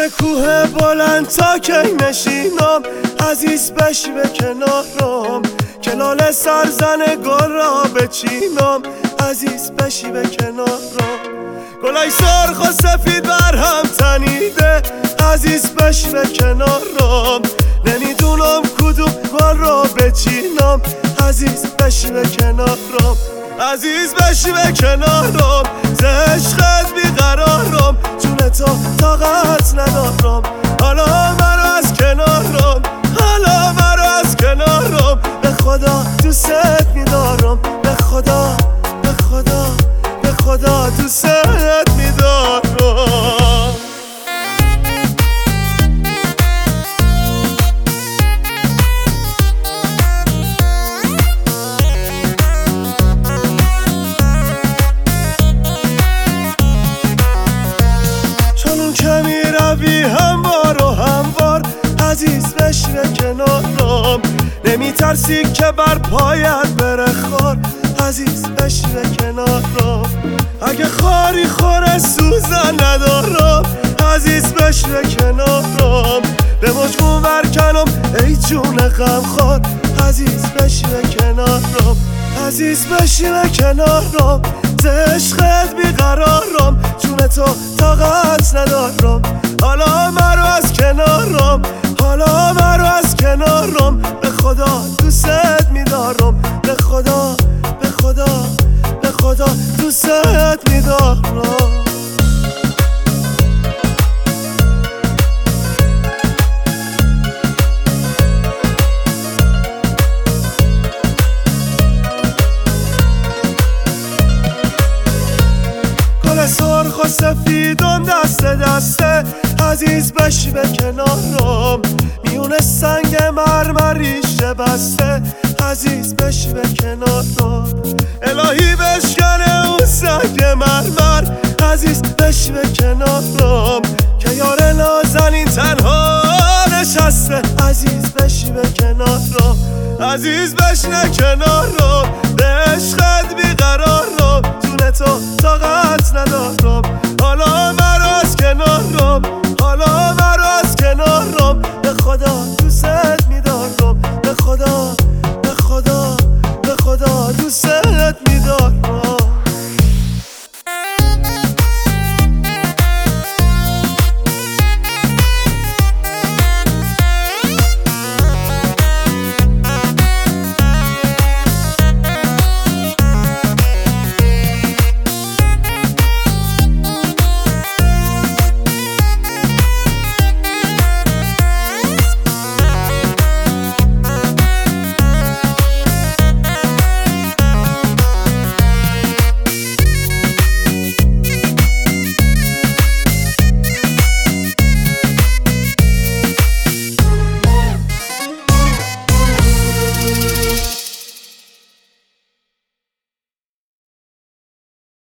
سر کوه بلند تا کی نشینم، عزیز بشی به کنارم، که لاله سرزن گل را بچینم، عزیز بشی به کنارم. گلای سرخ و سفید بر هم تنیده، عزیز بشی به کنارم، نمیدونم کدوم گل را بچینم، عزیز بشی به کنارم، عزیز بشی به کنارم. ز عشقت بیقرارم، جون تو طاقت ندارم، حالا مرا از کنارم، حالا مرا از کنارم. به خدا دوست میدارم، به خدا به خدا به خدا دوست میدارم. هموار و هموار عزیز بشی به کنارم، نمی ترسی که بر پایت بره خار، عزیز بشی به کنارم. اگه خاری خوره سوزن ندارم، عزیز بشی به کنارم، به مجموع برکنم ای جون غمخوار، عزیز بشی به کنارم، عزیز بشی به کنارم. ز عشقت بیقرارم، جون تو طاقت ندارم، حالا مرا از کنارم، حالا مرا از کنارم. به خدا دوست میدارم، به خدا به خدا به خدا دوست میدارم. سرخ و سفیدم دست دسته، عزیز بشی به کنارم، میونه سنگ مرمریش بسته، عزیز بشی به کنارم. الهی بشکنه اون سنگ مرمر، عزیز بشی به کنارم، که یار نازنین تنها نشسته، عزیز بشی به کنارم، عزیز بشنه کنارم. به